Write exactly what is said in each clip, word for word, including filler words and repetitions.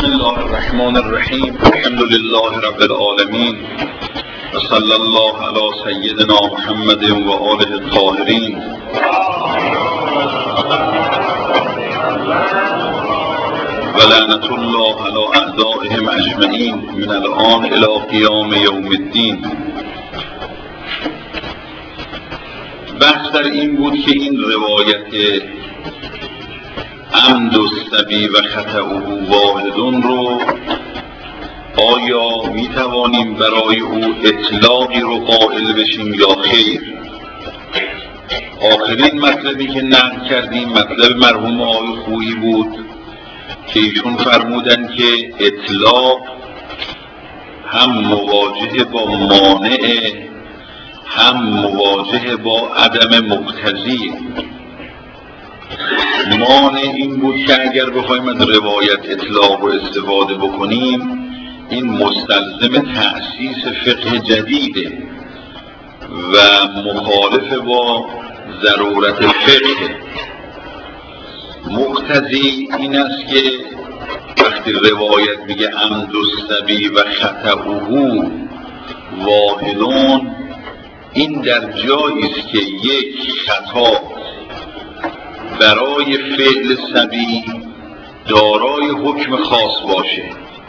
الله الرحمن الرحیم. الحمد لله رب العالمین و صلی الله علی سیدنا محمد و آله الطاهرین. و لعنت الله علی اعدائهم اجمعین من الان الی قیام یوم الدین. بحث در این بود که این روایت عمد الصبی و خطأه واحدون رو آیا می توانیم برای او اطلاقی رو قائل بشیم یا خیر؟ آخرین مطلبی که نقل کردیم مطلب مرحوم آقای خویی بود که ایشون فرمودن که اطلاق هم مواجه با مانع هم مواجه با عدم مقتضی. مانع این بود که اگر بخوایم از روایت اطلاق رو استفاده بکنیم این مستلزم تأسیس فقه جدیده و مخالف با ضرورت فقه. مقتضی این است که وقتی روایت میگه عمد الصبی و خطأه واحدون، این در جایی است که یک خطا برای فعل صبی دارای حکم خاص باشه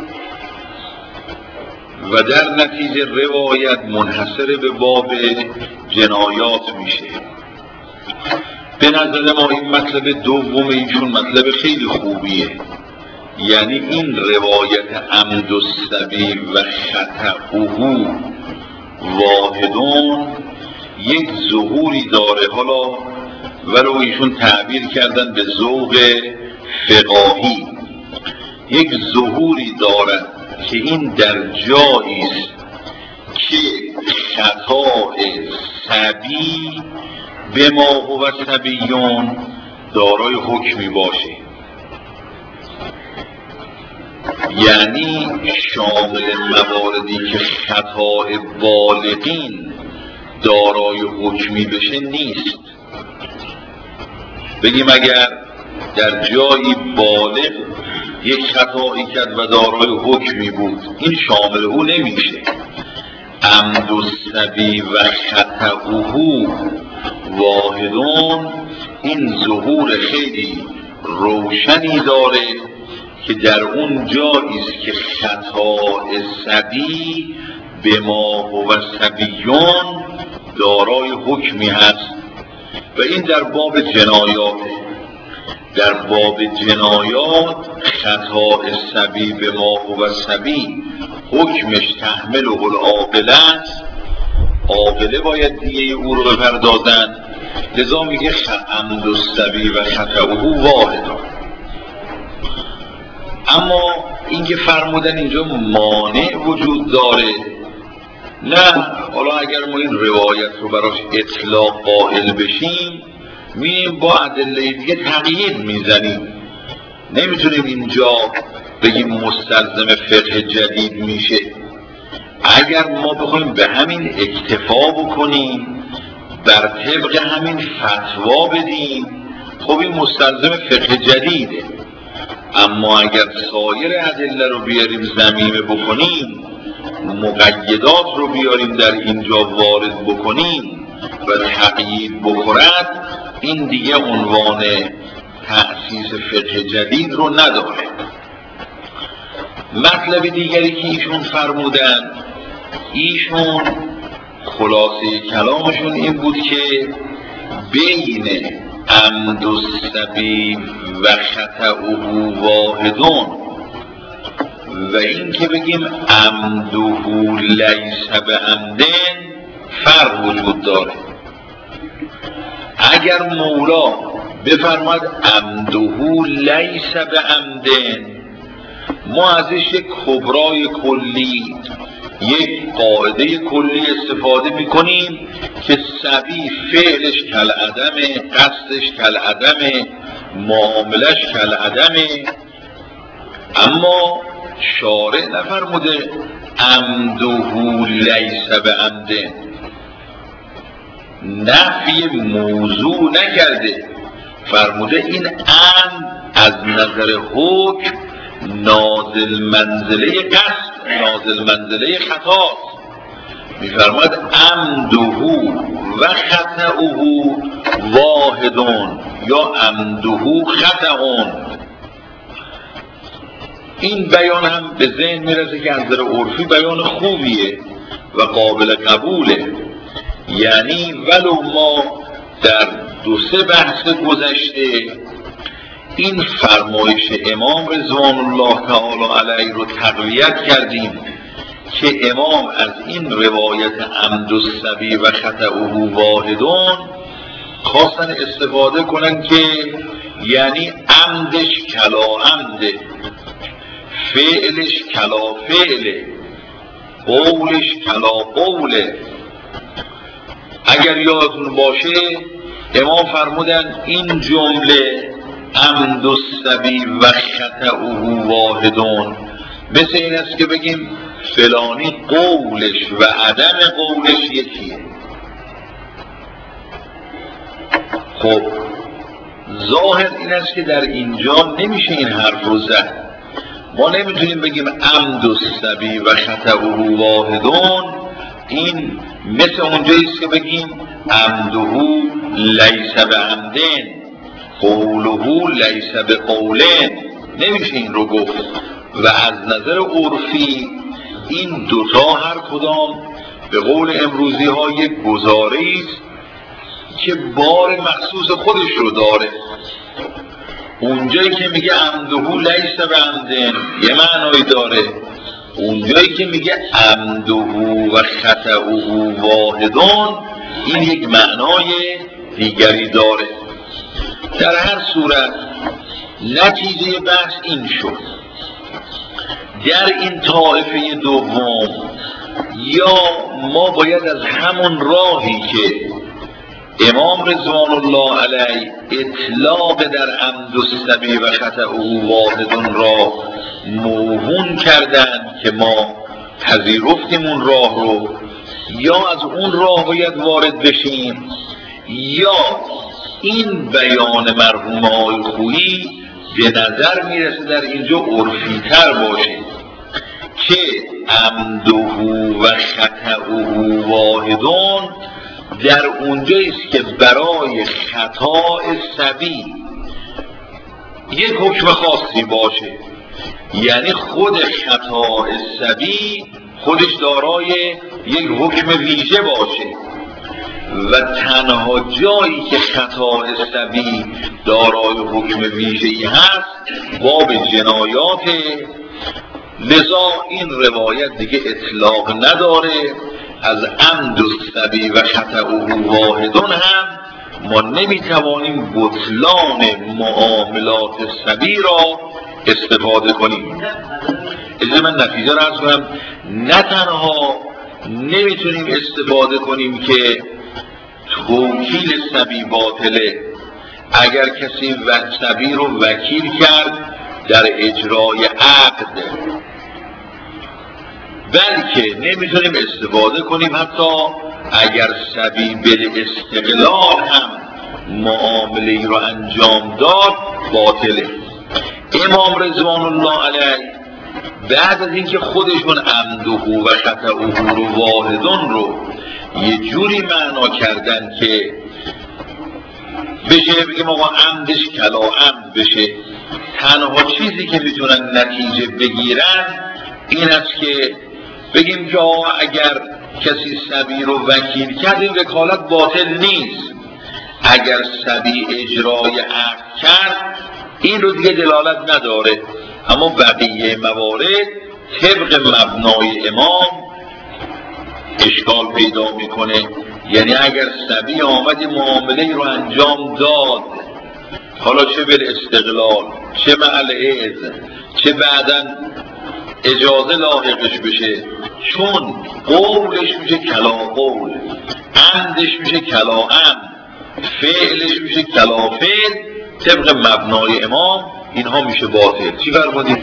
و در نتیجه روایت منحصر به باب جنایات میشه. به نظر ما این مطلب دوم ایشون مطلب خیلی خوبیه، یعنی این روایت عمد الصبی و خطأه واحدون یک ظهوری داره، حالا ولو ایشون تعبیر کردن به ذوق فقاهی، یک ظهوری دارد که این در جایی است که خطا صبی به ما هو صبیون دارای حکمی باشه، یعنی شامل مواردی که خطا بالغین دارای حکمی بشه نیست. بگیم اگر در جایی بالغ یک خطایی کرد و دارای حکمی بود این شامل او نمیشه. عمد الصبی و خطأه واحدون این ظهور خیلی روشنی داره که در اون جایی است که خطا صبی به ما هو صبیون دارای حکمی هست و این در باب جنایاته. در باب جنایات خطا صبی به ما هو صبی حکمش تحمل و العاقله است، عاقله باید دیگه او رو بپردازن، لذا میگه عمد الصبی و خطأه واحدون. اما اینکه فرمودن اینجا مانع وجود داره، نه، حالا اگر ما این روایت رو براش اطلاق قائل بشیم میریم با ادله دیگه تقیید میزنیم، نمیتونیم اینجا بگیم مستلزم فقه جدید میشه. اگر ما بخوایم به همین اکتفا بکنیم بر طبق همین فتوا بدیم خب این مستلزم فقه جدیده. اما اگر سایر ادله رو بیاریم ضمیمه بکنیم، مقیدات رو بیاریم در اینجا وارد بکنیم و تقیید بخورد، این دیگه عنوان تأسیس فقه جدید رو نداره. مطلب دیگری که ایشون فرمودن، ایشون خلاصه کلامشون این بود که بین عمد الصبی و خطأه واحدون و این که بگیم عمده لیس بعمدن فرق وجود داره. اگر مولا بفرماد عمده لیس بعمدن، ما ازش یک کبرای کلی، یک قاعده کلی استفاده میکنیم که صبی فعلش کالعدمه، قصدش کالعدمه، معاملش کالعدمه. اما شارع نفرموده عمده لیس بعمدن، نفی موضوع نکرده، فرموده این عمد از نظر حکم نازل منزله قصد، نازل منزله خطاست. میفرماید عمدهو و خطئهو واحدون یا عمدهو خطئون. این بیان هم به ذهن میرسه که از نظر عرفی بیان خوبیه و قابل قبوله. یعنی ولو ما در دو سه بحث گذشته این فرمایش امام رضوان الله تعالی علیه رو تقویت کردیم که امام از این روایت عمد الصبی و خطئه واحدون خواستن استفاده کنن که یعنی عمدش کلا عمده، فعلش کلا فعله، قولش کلا قوله. اگر یادتون باشه امام فرمودن این جمله عمد الصبی و خطئه واحدون مثل این است که بگیم فلانی قولش و عدم قولش یکیه. خب ظاهر این است که در اینجا نمیشه این حرف رو زد. ما نمیتونیم بگیم عمد الصبی و خطئه واحدون این مثل اونجاییست که بگیم عمده لیس بعمدن قوله لیس بقولن. نمیشه این رو گفت و از نظر عرفی این دوتا هر کدام به قول امروزی ها یک گزاره‌ای است که بار مخصوص خودش رو داره. اونجایی که میگه عمده لیس بعمدن یه معنایی داره، اونجایی که میگه عمده و خطئه واحدون این یک معنای دیگری داره. در هر صورت نتیجه بحث این شد در این طایفه دوم یا ما باید از همون راهی که امام رضوان الله علیه اطلاق در عمد الصبی و خطئه واحدون را موهون کردن که ما پذیرفتیم اون راه رو، یا از اون راه باید وارد بشیم یا این بیان مرحوم آقای خویی به نظر میرسه در اینجا عرفی تر باشه که عمده و خطئه واحدون در اونجاییست که برای خطاء صبی یک حکم خاصی باشه، یعنی خود خطاء صبی خودش دارای یک حکم ویژه باشه و تنها جایی که خطاء صبی دارای حکم ویژه‌ای هست باب جنایات. لذا این روایت دیگه اطلاق نداره. از عمد الصبی و خطئه واحدون هم ما نمیتوانیم بطلان معاملات صبی را استفاده کنیم. اجازه من نتیجه را عرض کنم، نه تنها نمیتونیم استفاده کنیم که توکیل صبی باطله اگر کسی صبی رو وکیل کرد در اجرای عقد، بلکه نمیتونیم استفاده کنیم حتی اگر صبی به استقلال هم معامله رو انجام داد باطله. امام رضوان الله علیه بعد از اینکه خودشون عمده و خطئه رو واحدون رو یه جوری معنا کردن که بشه بگیم آقا عمدش کلا عمد بشه، تنها چیزی که میتونن نتیجه بگیرن این است که بگیم که آقا اگر کسی صبی رو وکیل کرد این وکالت باطل نیست، اگر صبی اجرای عقد کرد این رو دیگه دلالت نداره. اما بقیه موارد طبق مبنای امام اشکال پیدا میکنه. یعنی اگر صبی آمد معامله رو انجام داد، حالا چه به استقلال چه محل اذن چه بعداً اجازه لاحقش بشه، چون قولش میشه کلا قول، عمدش میشه کلا عمد، فعلش میشه کلا فعل، طبق مبنای امام اینها میشه باطل. چی فرمودید؟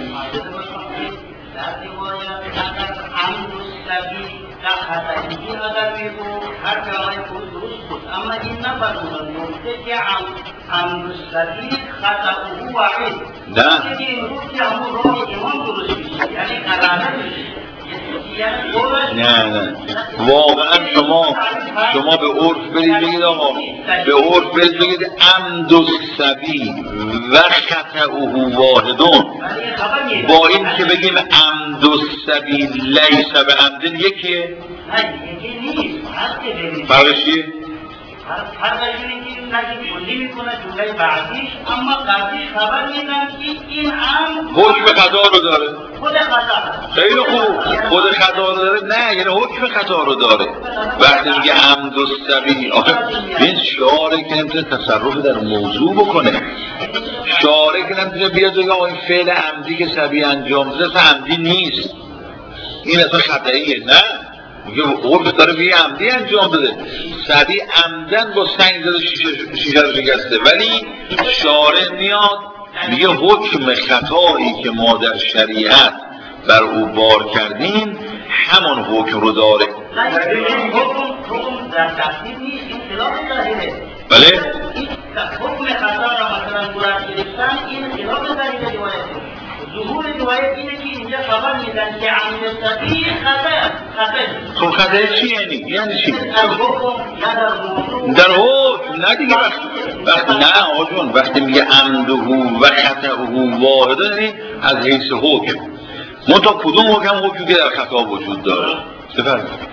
عمد الصبی و خطئه اگر میگو هر جای خود درست بود، اما این نفرمودن نقطه که عمد السبیل خطأه واحد. نه که این گفت که همون راه امام درست میشه، یعنی قراره میشه. نه نه واقعا شما شما به عرف برید بگید آقا به عرف برید بگید عمد السبی و خطأه واحدون، با این که بگیم عمد السبی لیس به عمدن یکیه؟ نه یکی نیست. فرقش چیه؟ فرقش اینه که نجی کلی میکنه جمله بعدیش، اما قبلیش خبر میدن که این عمد حکم خطا رو داره. خود خطا خیلی خوب خود خطا رو داره. نه یعنی حکم خطا رو داره. وقتی میگه عمد السبی، این شعاره که نمیتونه تصرف در موضوع بکنه، شعاره که نمیتونه بیاد بگه آقا این فعل عمدی که سبی انجام داده اصلا عمدی نیست، این اصلا خطاییه. نه میگه عرف داره میگه عمدی انجام داده، سبی عمدن با سنگ زده شیشه شیشه رو شکسته، ولی شارع میاد میگه حکم خطایی که ما در شریعت بر او بار کردیم همان حکم رو داره. حکم در تحصیل نیست، این خلاف ظاهره. بله؟ حکم خطا را مثلا مراد گرفتن این خلاف ظاهره روایت. ظهور روایت اینه که اینجا خبر میدن که عمد السبیل خطا خطا. خب خطا چی یعنی؟ یعنی چی؟ در حکم یا در موضوع؟ در حکم. نه دیگه وقت وقت نه آقا جون وقتی میگه عمده و خطأه واحد یعنی از حیث حکم. منتها کدوم حکم حکمی که در خطا وجود داره؟ بفرمایید.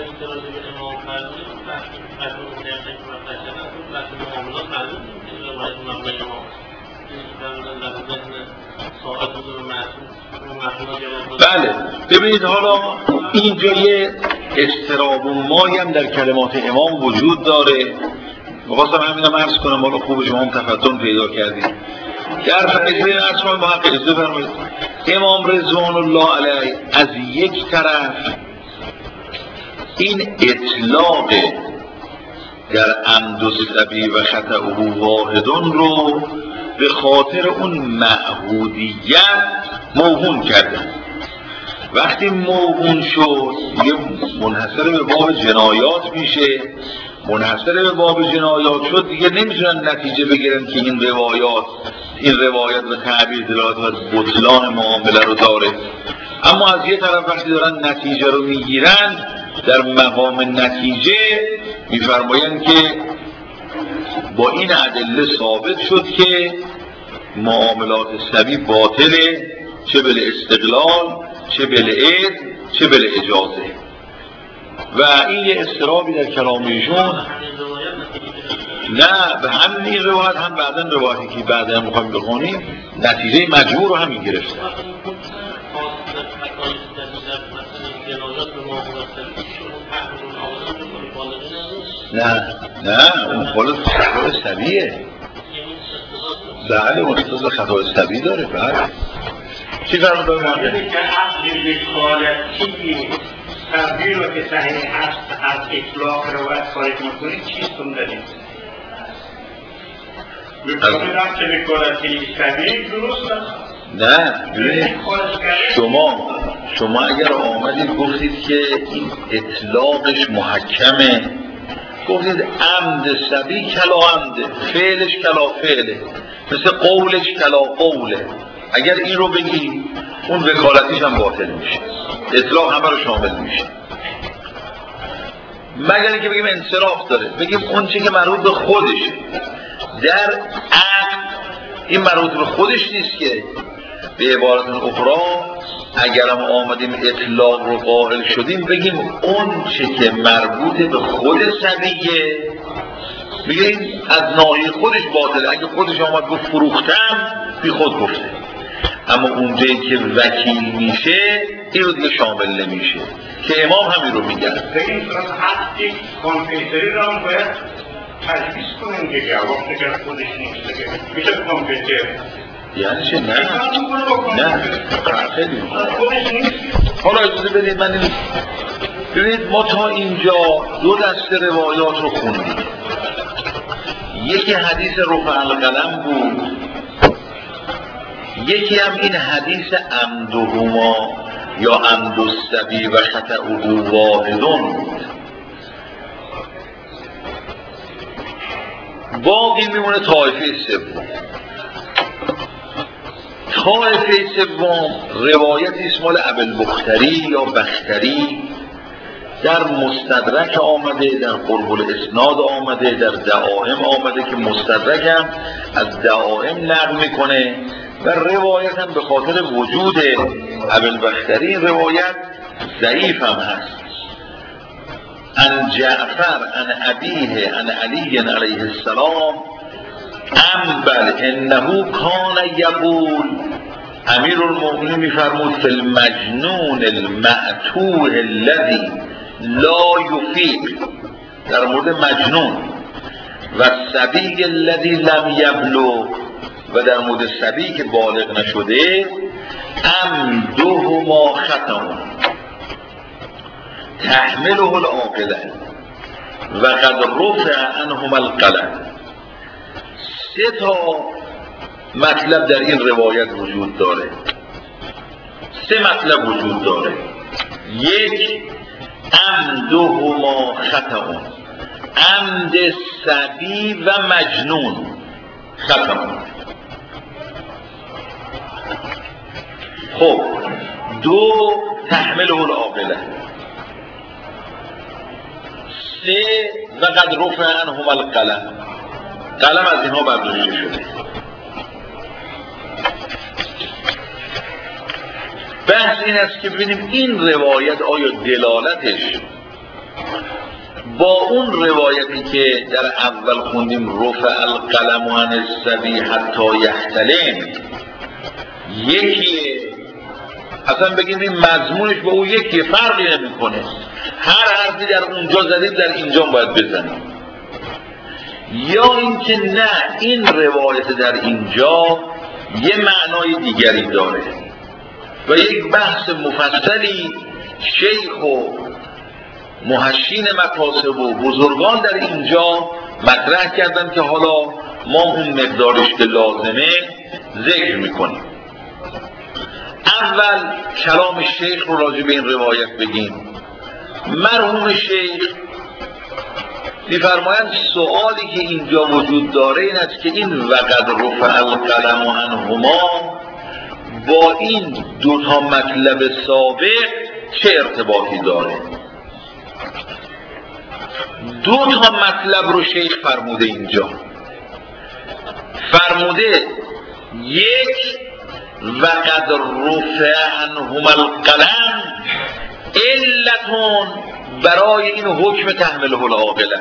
بله ببینید حالا اینجا یه اضطراب و مایی هم در کلمات امام وجود داره. می‌خواستم همینم عرض کنم، حالا خوب شما هم تفتن پیدا کردید. در فقیده عرض کنم با حق اجازه فرمایید. امام رضوان الله علیه از یک طرف این اطلاق در عمد السبی و خطأه واحدون رو به خاطر اون معهودیت موهون کردن. وقتی موهون شد یه منحصر به باب جنایات میشه، منحصر به باب جنایات شد دیگه نمیتونن نتیجه بگیرن که این روایات این روایت و تعبیر دلالت بر بطلان معامله رو داره. اما از یه طرف وقتی دارن نتیجه رو میگیرن در مقام نتیجه میفرمایند که با این ادله ثابت شد که معاملات سبی باطله، چه بل استقلال چه بل اذن چه بل اجازه. و این یه اضطرابی در کلام ایشون. نه به همین این روایت هم بعدن روایتی که بعدا میخوایم بخونیم نتیجه مجموع رو همین گرفته. نه نه اون خالص خطای سبیه. بله مستطاع خطای سبی داره. بله چی فرمود داره مانده؟ که اصلی بکالتی تبدیل رو که صحیح هست از اطلاق روایت خارج میکنید چیستون داریم؟ بکنید هم که بکالتی سبیل درست است؟ نه شما شما اگر آمدید گفتید که این اطلاقش محکمه، گفتید عمد سبی کلا عمده، فعلش کلا فعله، مثل قولش کلا قوله، اگر این رو بگی اون وکالتیش هم باطل میشه، اطلاق همه رو شامل میشه. مگر اینکه بگیم انصراف داره، بگیم اون چی که مربوط به خودشه در عقل این مربوط به خودش نیست که. به عبارت اخرى اگر هم آمدیم اطلاق رو قائل شدیم بگیم اون چی که مربوط به خود سبیه بگیم از ناحیه خودش باطله. اگه خودش آمد گفت فروختم بی خود گفته، اما اونجایی که وکیل میشه این رو دیگه شامل نمیشه که امام همین رو میگن. به این صورت حدی کامپیوتری را هم باید تجویز کنیم دیگه، وقتی که خودش نیست دیگه میشه کامپیوتر. یعنی چه؟ نه نه خیلی حالا اجازه بدید من این ببینید ما تا اینجا دو دسته روایات رو خوندیم. یکی حدیث رفع القلم بود، یکی هم این حدیث عمدهما یا عمد السبی و خطأه واحدون بود. باقی میمونه طایفه سوم. طایفه سوم روایتی است مال ابوالبختری یا بختری، در مستدرک آمده، در قرب الاسناد آمده، در دعائم آمده که مستدرک هم از دعائم نقل میکنه و روایت هم به خاطر وجود ابوالبختری این روایت ضعیف هم هست. ان جعفر ان ابیه ان علی علیه السلام ام بل انه کان یقول، امیر المؤمنین میفرمود فی المجنون المعتوه الذی لا یفیق، در مورد مجنون، و صبی الذی لم یبلغ، و در مورد صبی که بالغ نشده، عمدهما خطأ تحمله العاقله و قد رفع عنهما القلم. سه تا مطلب در این روایت وجود داره، سه مطلب وجود داره. یک، عمدهما خطأ، عمد صبی و مجنون خطأ. خب دو، تحمله العاقله. سه، و قد رفع عنهما القلم، قلم از اینها برداشته شده. بحث این است که ببینیم این روایت آیا دلالتش با اون روایتی که در اول خوندیم رفع القلم عن الصبی حتی یحتلم یکیه، اصلا بگیم این مضمونش با اون یکیه، فرقی نمیکنه، هر حرفی در اونجا زدیم در اینجا باید بزنیم، یا اینکه نه این روایت در اینجا یه معنای دیگری داره و یک بحث مفصلی شیخ و محشین مکاسب و بزرگان در اینجا مطرح کردن که حالا ما اون مقدارش که لازمه ذکر میکنیم. اول کلام شیخ رو راجع به این روایت بگیم. مرحوم شیخ می‌فرمایند سوالی که اینجا وجود داره این است که این وقد رفع القلم عنهما با این دو تا مطلب سابق چه ارتباطی داره. دو تا مطلب رو شیخ فرموده اینجا، فرموده یک، وقد رفع عنهما القلم علتون برای این حکم تحمله العاقله،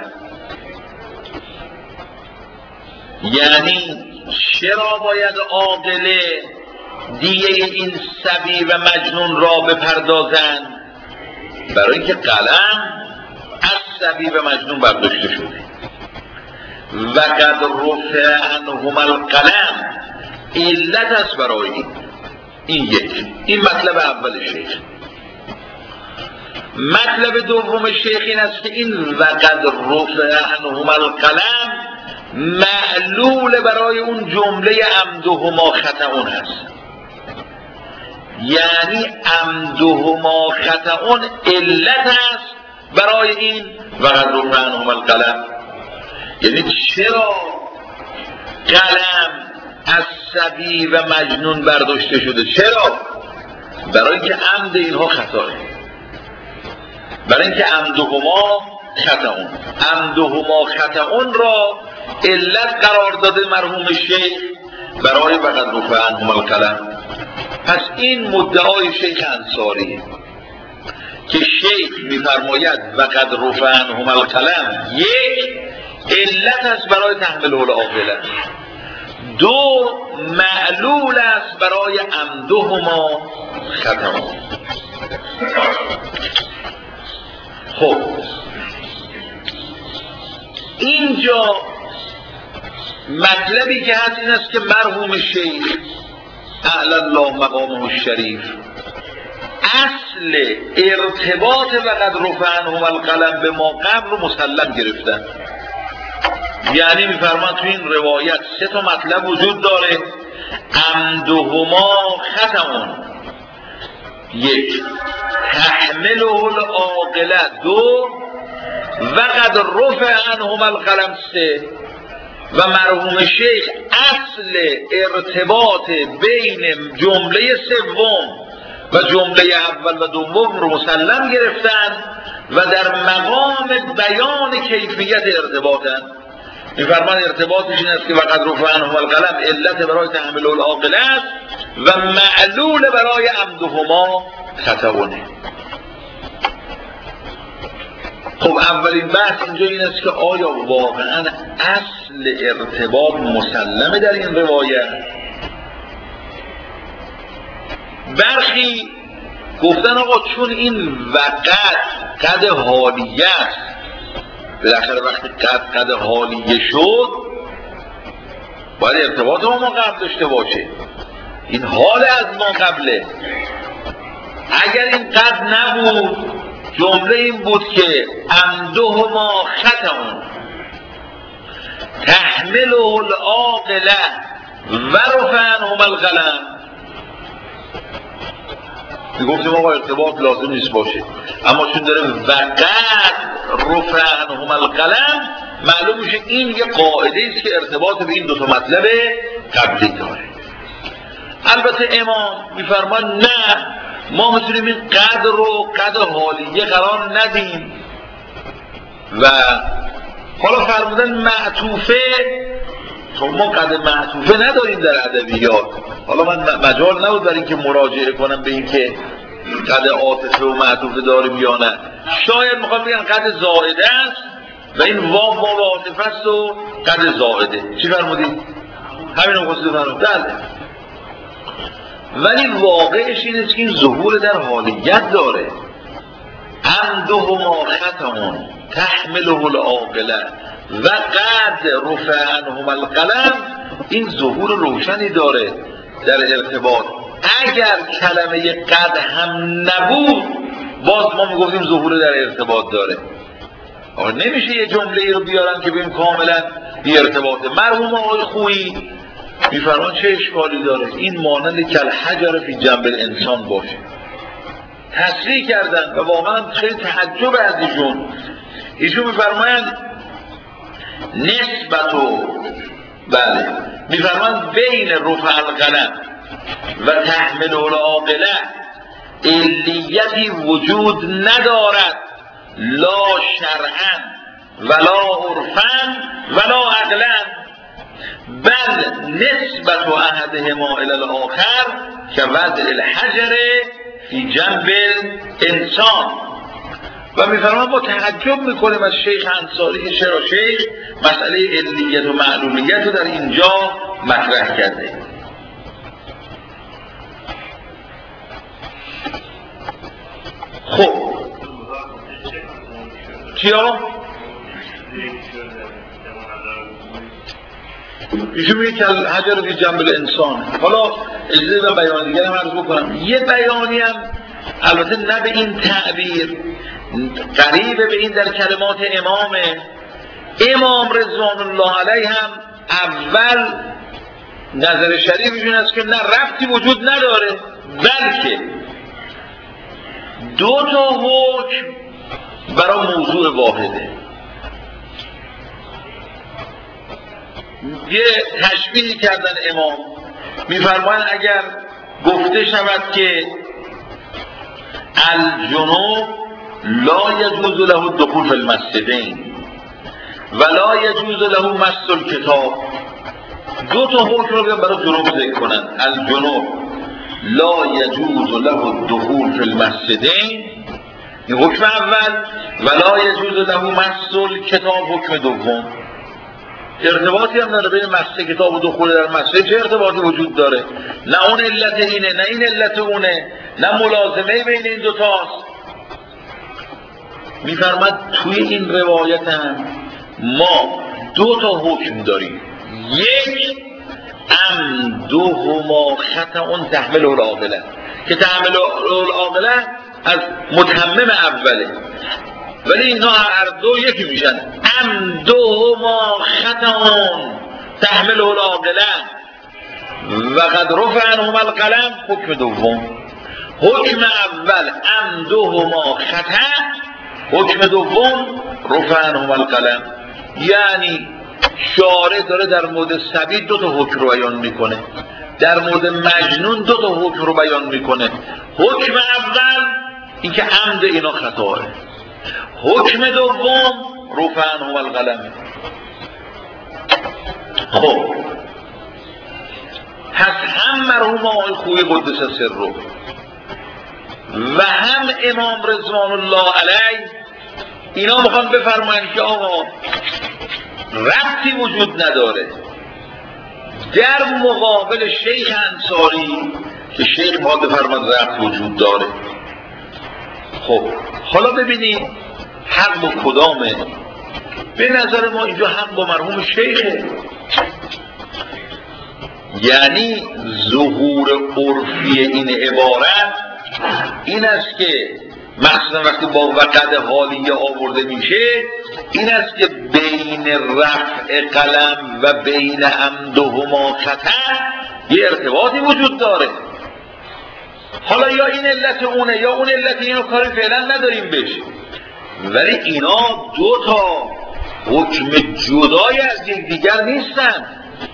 یعنی چرا باید عاقله دیه این صبی و مجنون را بپردازند؟ برای اینکه قلم از صبی و مجنون برداشته شده. وقد رفع عنهما القلم علت است برای این. این یک، این مطلب اول شیخ. مطلب دوم شیخ این است که این وقد رفع عنهما القلم معلول برای اون جمله عمدهما خطأ هست، یعنی عمدهما خطأ علت است برای این وقد رفع عنهما القلم. یعنی چرا قلم از صبی و مجنون برداشته شده؟ چرا؟ برای اینکه عمد اینها خطأه، برای اینکه عمدهما خطأ، عمدهما خطأ را علت قرار داده مرحوم شیخ برای وقد رفع عنهما القلم. پس این مدعای شیخ انصاریه که شیخ میفرماید وقد رفع عنهما القلم یک علت است برای تحمله العاقله، دو معلول است برای عمدهما خطأ. خب اینجا مطلبی که هست این است که مرحوم شیخ اعلی الله مقامه الشریف اصل ارتباط وقد رفع عنهما القلم به ما قبل رو مسلم گرفتن. یعنی میفرمان تو این روایت سه تا مطلب وجود داره. عمدهما خطأ یک، تحمله العاقله دو، وقد رفع عنهما القلم سه. و مرحوم شیخ اصل ارتباط بین جمله سوم و جمله اول و دوم رو مسلم گرفتن و در مقام بیان کیفیت ارتباطن. می‌فرماید ارتباطش این است که وقد رفع عنهما القلم علت برای تحمل العاقله است و معلول برای عمدهما خطأونه. خب اولین بحث اینجا این است که آیا واقعا اصل ارتباط مسلمه در این روایت؟ برخی گفتن آقا چون این وقت قد حالیه است، بالاخره وقتی قد قد حالیه شد باید ارتباط ما قبل داشته باشه، این حال از ما قبله. اگر این قد نبود جمله این بود که عمدهما خطأ تحمله العاقله و رفع عنهما القلم، میگفتیم آقا ارتباط لازم نیست باشه، اما چون داره وقت رفع عنهما القلم معلوم میشه این یه قاعده است که ارتباط به این دو تا مطلب قبلی داره. البته امام میفرمان نه، ما میتونیم این قدر رو قدر حالیه قرار ندیم و حالا فرمودن معطوفه. خب ما قدر معطوفه نداریم در ادبیات. حالا من مجال نبود برای اینکه مراجعه کنم به این که قدر عاطفه و معطوفه داریم یا نه. شاید میخوام بگم قدر زائده است و این واو واو عاطفه است و قدر زائده. چی فرمودید؟ همین رو خواستید فرمود. بله. ولی واقعش این است که این ظهور در حالیت داره. عمدهما خطأ تحمله العاقله و قد رفع عنهما القلم، این ظهور روشنی داره در ارتباط. اگر کلمه قد هم نبود باز ما میگفتیم ظهور در ارتباط داره. آقا نمیشه یه جمله رو بیارن که بگیم کاملا بی ارتباطه. مرحوم آقای خویی میفرمان چه اشکالی داره این مانند کل حجر فی جنب الانسان باشه. تصریح کردن و واقعا خیلی تعجب از ایشون. ایشون میفرمایند نسبت و بله میفرمایند بین رفع القلم و تحمل العاقله علیتی وجود ندارد، لا شرعا ولا عرفا ولا عقلا، بل نسبت احدهما الی الاخر که وضع الحجر فی جنب الانسان. و میفرمان با تعجب میکنیم از شیخ انصاری که چرا شیخ مسئله علیت و معلولیت رو در اینجا مطرح کرده. خب چیا؟ ایشون میگه که حجر فی جنب الانسان. حالا اجازه و بیان دیگر هم عرض بکنم. یه بیانی هم البته نه به این تعبیر، قریب به این در کلمات امامه. امام رضوان الله علیه هم اول نظر شریف ایشون است که نه ربطی وجود نداره، بلکه دو تا حکم برای موضوع واحده. یه تشبیهی کردن امام، میفرمایند اگر گفته شود که الجنوب لا یجوز له الدخول فی المسجدین و لا یجوز له مس الکتاب، دو تا حکم رو بیان برای جنوب ذکر کنن. الجنوب لا یجوز له الدخول فی المسجدین، این حکم اول، و لا یجوز له مس الکتاب حکم دوم. ارتباطی هم داره بین مس کتاب و دخول در مسجد. چه ارتباطی وجود داره؟ نه اون علت اینه نه این علت اونه، نه ملازمه بین این دوتاست. میفرماد توی این روایت هم ما دو تا حکم داریم. یک عمدهما خطأ تحمله العاقله، که تحمله العاقله از متمم اوله، ولی اینا هر دو یکی میشن. عمدهما خطأ تحمله العاقله و قد رفع عنهما القلم حکم دوم. حکم اول عمدهما خطأ، حکم دوم رفع عنهما القلم. یعنی شارع داره در مورد صبی دو تا حکم رو بیان میکنه، در مورد مجنون دو تا حکم رو بیان میکنه. حکم اول اینکه عمد اینا خطاه، حکم دوم رفع عنهم القلم. خب پس هم مرحوم آقای خویی قدس سره و هم امام رضوان الله علیه اینا میخوان بفرمایند که آقا ربطی وجود نداره در مقابل شیخ انصاری که شیخ ما بفرماید ربط وجود داره. خب حالا ببینید حق با کدامه؟ به نظر ما اینجا حق با مرحوم شیخه. یعنی ظهور عرفی این عبارت این است که مخصوصا وقتی با وقد حالیه آورده میشه این است که بین رفع قلم و بین عمد و حماقت یه ارتباطی وجود داره. حالا یا این علت اونه یا اون علت اینو کاری فعلا نداریم بشه، ولی اینا دو تا حکم جدای از یک دیگر نیستن.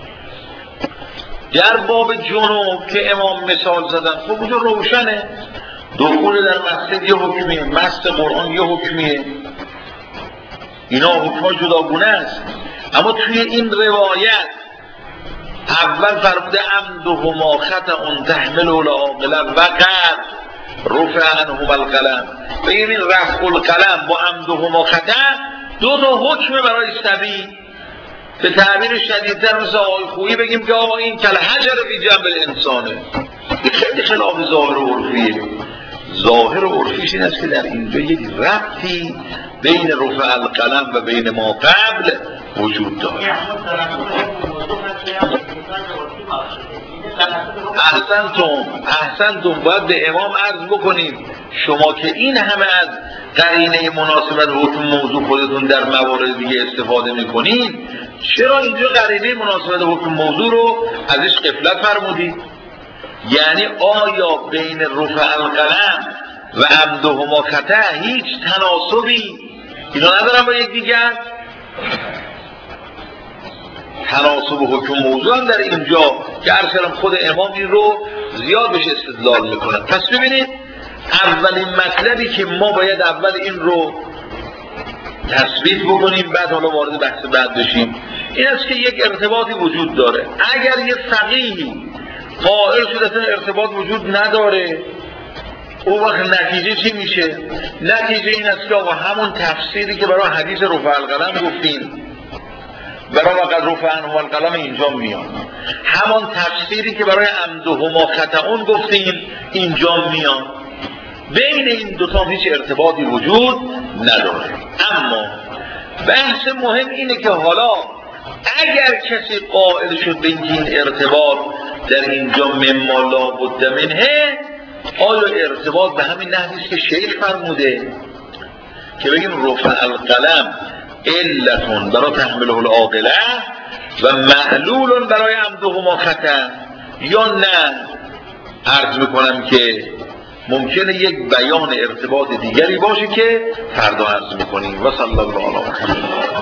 در باب جنوب که امام مثال زدن خب اونجا روشنه، دخول در مسجد یه حکمیه، مست قرآن یه حکمیه، اینا حکم‌ها جداگونه است. اما توی این روایت اول فرموده عمد و حماقت اون تحمل العاقله وقد رفع عنهم القلم. بگیم این رفع القلم با عمد و حماقت دو تا حکم برای صبی. به تعبیر شدیدتر مثل آقای خویی بگیم که آقا این کل حجر فی جنب الانسانه، خیلی خلاف ظاهر و عرفیه. ظاهر و عرفیش این است که در اینجا یک ربطی بین رفع القلم و بین ما قبل وجود داره. احسنتم احسنتم باید به امام عرض بکنیم شما که این همه از قرینه مناسبت حکم موضوع خودتون در موارد دیگه استفاده میکنید، چرا اینجا قرینه مناسبت حکم موضوع رو ازش غفلت فرمودید؟ یعنی آیا بین رفع القلم و عمد و حماقت هیچ تناسبی اینا ندارن با یک دیگر؟ تناسب حکم موضوع هم در اینجا که عرض کردم خود امام این رو زیاد بهش استدلال میکنن. پس ببینید اولین مطلبی که ما باید اول این رو تثبیت بکنیم بعد حالا وارد بحث بعد بشیم این است که یک ارتباطی وجود داره. اگر یک فقیهی قائل شده اصلا ارتباط وجود نداره اون وقت نتیجه چی میشه؟ نتیجه این است که آقا همون تفسیری که برای حدیث رفع القلم گفتیم برای وقت رفع عنهم القلم اینجا میاد، همان تفسیری که برای عمد و حماقت اون گفتیم اینجا میاد، بین این دو تا هیچ ارتباطی وجود نداره. اما بحث مهم اینه که حالا اگر کسی قائل شد به این ارتباط در اینجا مما لا بد منه، آیا ارتباط به همین نحوی است که شیخ فرموده که بگیم رفع القلم علتون برای تحمله العاقله و معلولون برای عمد و حماقت، یا نه عرض میکنم که ممکنه یک بیان ارتباط دیگری باشه که فردا عرض میکنیم. و صلی الله علیه و